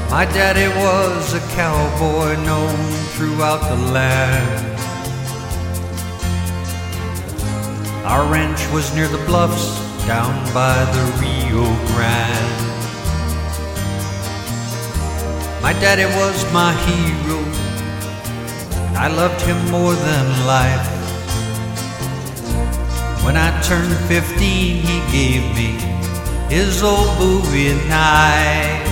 My daddy was a cowboy known throughout the land. Our ranch was near the bluffs down by the Rio Grande. My daddy was my hero, and I loved him more than life. When I turned 15, he gave me his old Bowie knife.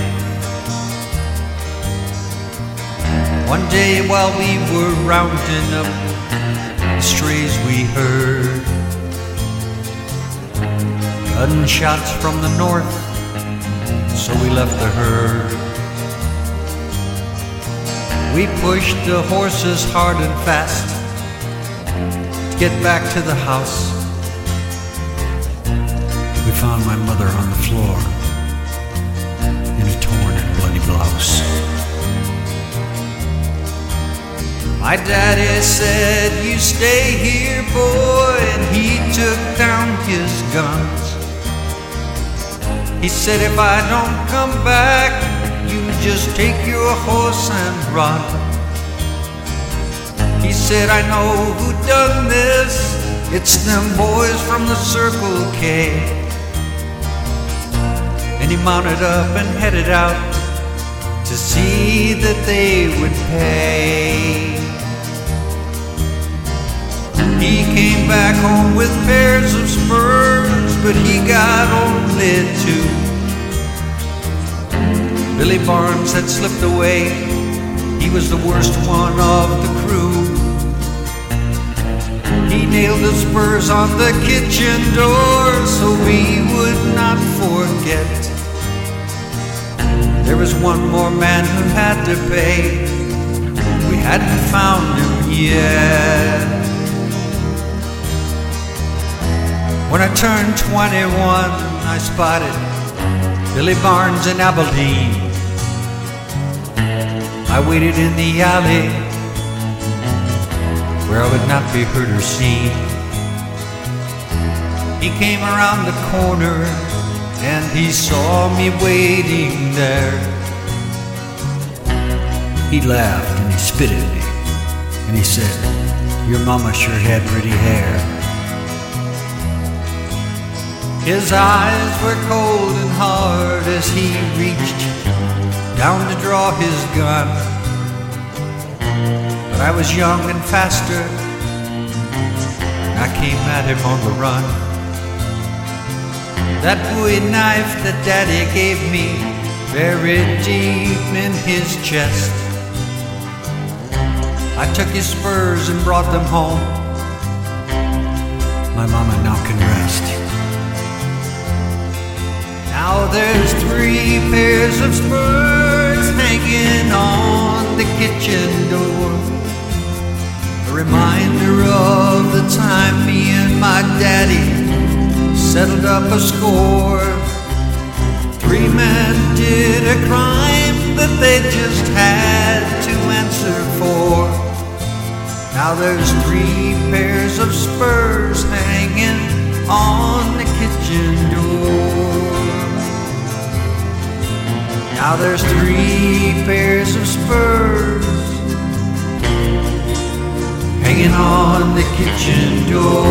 One day while we were rounding up the strays, we heard gunshots from the north, so we left the herd. We pushed the horses hard and fast to get back to the house. We found my mother on the floor in a torn and bloody blouse. My daddy said, "You stay here, boy," and he took down his guns. He said, "If I don't come back, you just take your horse and run." He said, "I know who done this. It's them boys from the Circle K." And he mounted up and headed out to see that they would pay. He came back home with pairs of spurs, but he got only two. Billy Barnes had slipped away. He was the worst one of the crew. He nailed the spurs on the kitchen door so we would not forget. There was one more man who had to pay. We hadn't found him yet. When I turned 21, I spotted Billy Barnes in Abilene. I waited in the alley where I would not be heard or seen. He came around the corner and he saw me waiting there. He laughed and he spit at me and he said, "Your mama sure had pretty hair." His eyes were cold and hard as he reached down to draw his gun. But I was young and faster, and I came at him on the run. That Bowie knife that Daddy gave me buried deep in his chest. I took his spurs and brought them home. My mama now can rest. Now there's 3 pairs of spurs hanging on the kitchen door, a reminder of the time me and my daddy settled up a score. 3 men did a crime that they just had to answer for. Now there's 3 pairs of spurs hanging on the kitchen door. Now there's 3 pairs of spurs hanging on the kitchen door.